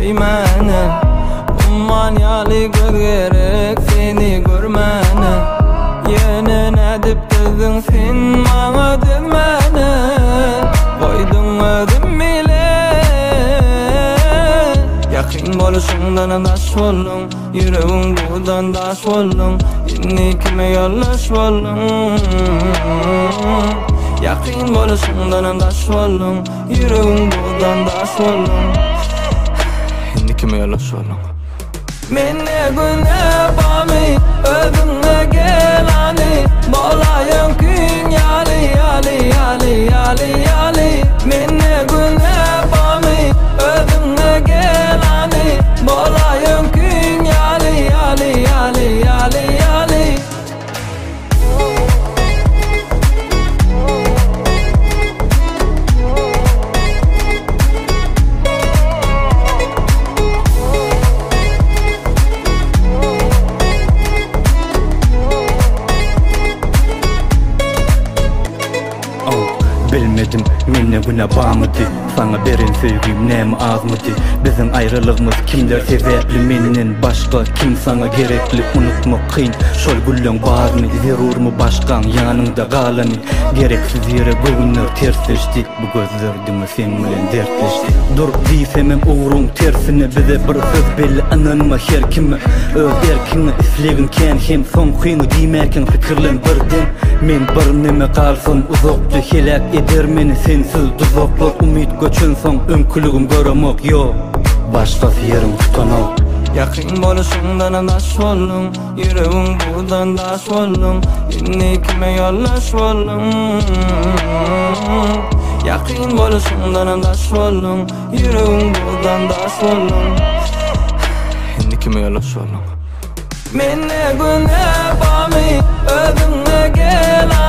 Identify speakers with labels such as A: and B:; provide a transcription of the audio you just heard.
A: süymene. Umman yali gerek seni görmene. Yine ne dip dedin sen bana demene. Koydun ödüm bile. Yakın boluşundan daş oldun, yüreğin budan daş oldun. Yine kime yollaş oldun. Yakın boluşundan daş oldun, yüreğin budan daş oldun. Yine kime yollaş oldun. Menne güne bami, ödünle gelani. Bolayın gün yali yali yali yali yali. Menne güne bami, ödünle gelani. Bolayın gün yali yali yali yali yali.
B: Bilmedim minne güne bağmıdı. Sana berin sevgim nemi azmıdı. Bizim ayrılığımız kimler sebepli, minnin başka kim sana gerekli. Unutma kıyın şol güllön bağrını, zerur mu başkan yanında kalanı. Gereksiz yere bugünler tersleşti, bu gözlerdime sen bilen dertleşti. Dur diysemem uğrun tersine, bize bir söz belli ananma her kime. Öz erkini islegin ken hem son kıyını diymerken fikirlen birden. Men bir neme kalsın uzakta helak eder meni sensiz tuzaklar. Umid göçün son önkülügüm göremek yok, başkası yerim tutanok.
A: Yakın boluşundan daş oldun, yüreğin budan daş oldun. Yine kime yollaş oldun. Yakın boluşundan daş oldun, yüreğin budan daş oldun. Yine kime yollaş oldun. Menne güne bami, ödünle gelen.